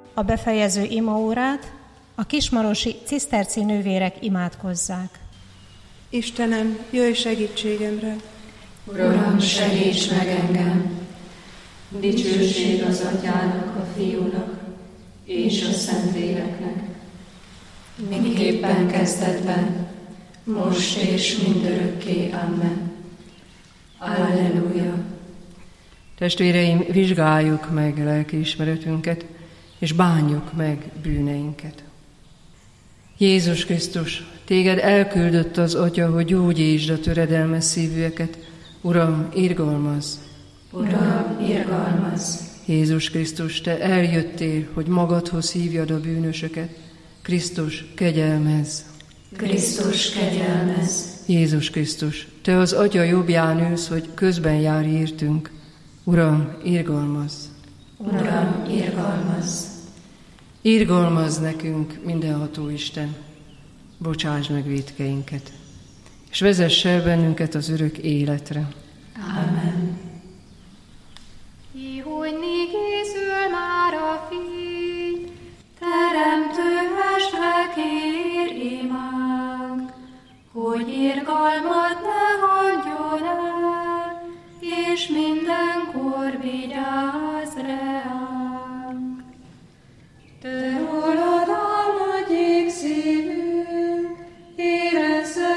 a befejező imaórát a kismarosi ciszterci nővérek imádkozzák. Istenem, jöjj segítségemre! Uram, segíts meg engem! Dicsőség az Atyának, a Fiúnak és a Szentléleknek, miképpen kezdetben, most és mindörökké. Amen. Alleluja! Testvéreim, vizsgáljuk meg lelkiismeretünket, és bánjuk meg bűneinket. Jézus Krisztus, téged elküldött az Atya, hogy gyógyítsd a töredelmes szívűeket. Uram, irgalmazz! Uram, irgalmazz! Jézus Krisztus, te eljöttél, hogy magadhoz hívjad a bűnösöket. Krisztus, kegyelmezz! Krisztus, kegyelmezz! Jézus Krisztus, te az Atya jobbján ülsz, hogy közben járj értünk. Uram, irgalmazz! Uram, irgalmazz! Irgalmazz nekünk, mindenható Isten, bocsáss meg vétkeinket, és vezess el bennünket az örök életre. Amen. Ihojni készül már a fény, teremtőestre kér imánk, hogy irgalmat ne hagyjon el, és mindenkor vigyázz reánk. Te rólad álmodjék szívünk, érezze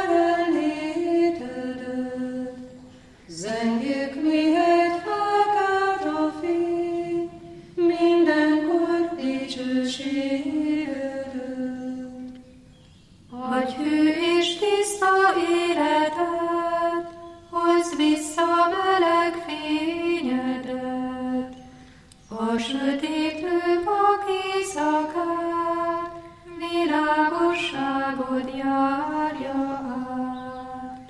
jelenlétedet. Zengjük mihegy felkelt a fény, mindenkor dicsőségedet. Adj hű és tiszta életet, hozd vissza meleg fényedet, a sötétlő vak éjszakát, világosságod járja át.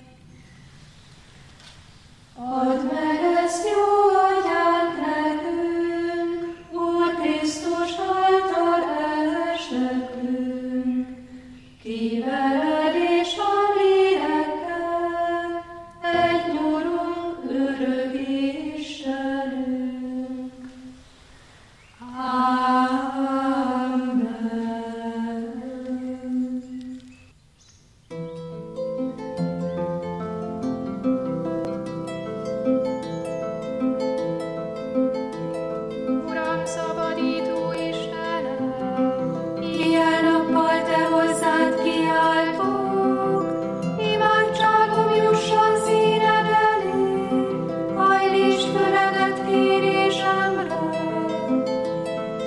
Add meg ezt jó atyánk nekünk, Úr Krisztus által esnekünk, ki veled és a lélekkel, egy nyurunk, örök Istenünk. Amen. Uram, szabadító Istenem, éjjel-nappal te hozzád kiáltok, imádságom jusson színed elé, hajlítsd füledet kérésemre.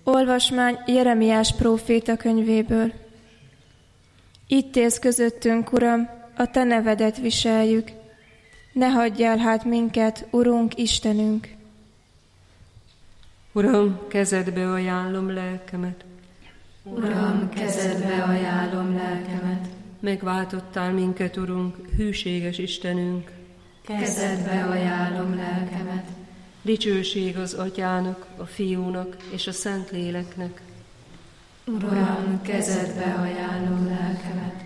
Olvasmány Jeremiás próféta könyvéből. Itt élsz közöttünk, Uram, a Te nevedet viseljük. Ne hagyjál hát minket, Urunk, Istenünk! Uram, kezedbe ajánlom lelkemet. Uram, kezedbe ajánlom lelkemet. Megváltottál minket, Urunk, hűséges Istenünk. Kezedbe ajánlom lelkemet. Dicsőség az Atyának, a Fiúnak és a Szentléleknek. Uram, kezedbe ajánlom lelkemet.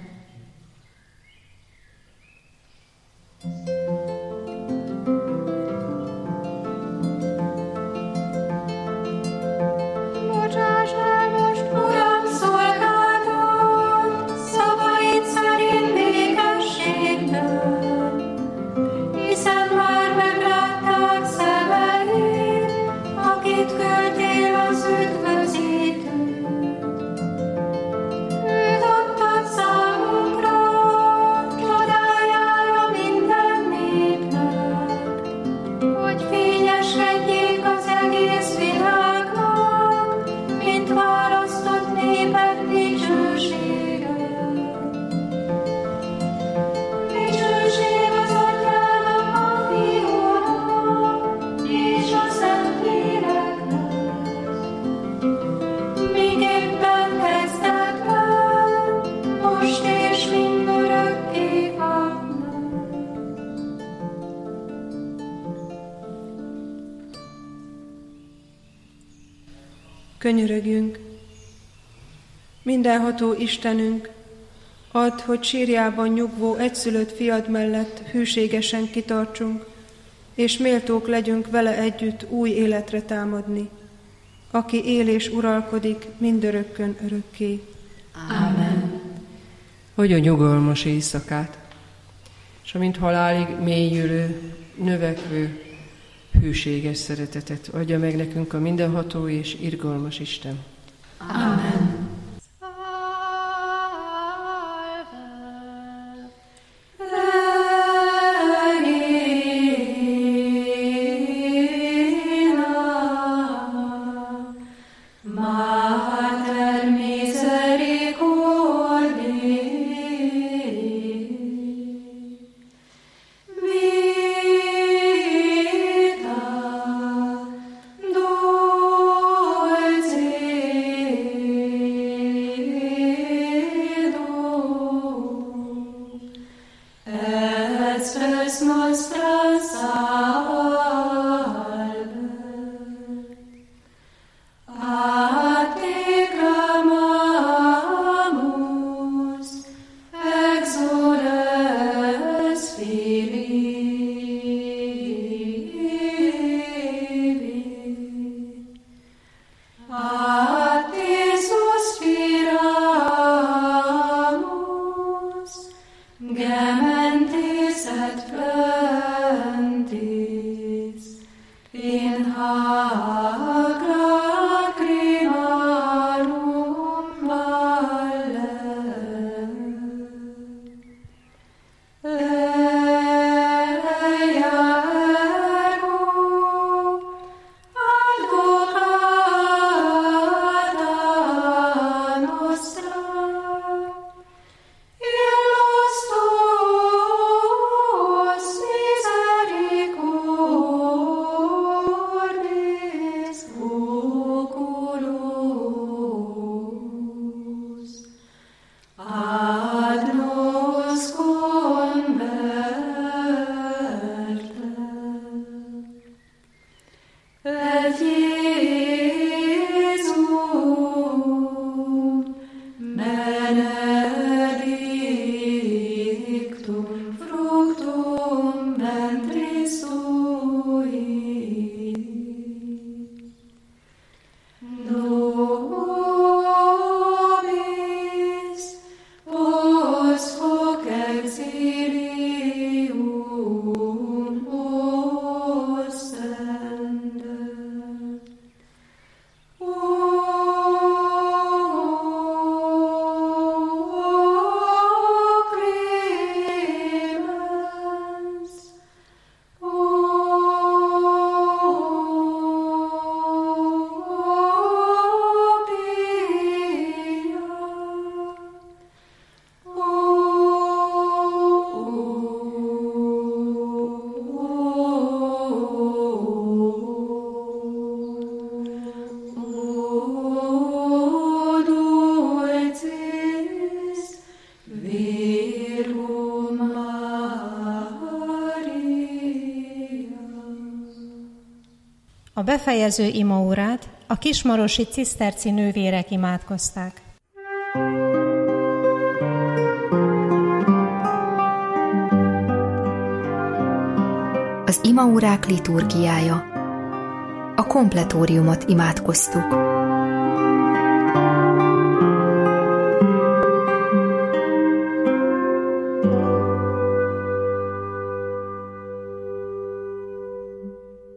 Bocsáss el most, Uram, szolgálatot, szavaid szerint békességben, hiszen már meglátták szemeid, akit küldtél az üdvözítőt. Őt adtad számunkra, csodájára minden népnek, hogy fényeskedjék az egész világnak, mint választott néped dicsősége. Dicsőség az Atyának, a Fiúnak és a Szentléleknek, miképpen kezdetben, most és mindörökké. Amen. Könyörögjünk! Mindenható Istenünk, add, hogy sírjában nyugvó egyszülött fiad mellett hűségesen kitartsunk, és méltók legyünk vele együtt új életre támadni, aki él és uralkodik mindörökkön örökké. Amen. Hogy a nyugalmas éjszakát, és amint halálig mélyülő, növekvő, hűséges szeretetet adja meg nekünk a mindenható és irgalmas Isten. Amen. Mater misericordiae, vita dulcedo, et spes nostra salve. A te clamamus, exules Filii. A te suspiramus, gementes et flentis, in hac lacrimarum valle. Ea ergo advocata nostra, illos tuos misericordis oculos ad nos converte. Et Iesum benedictum fructum ventris tui. Nobis post hoc exilium ostende. O clemens, o befejező imaórát a kismarosi ciszterci nővérek imádkozták. Az imaórák liturgiája. A kompletóriumot imádkoztuk.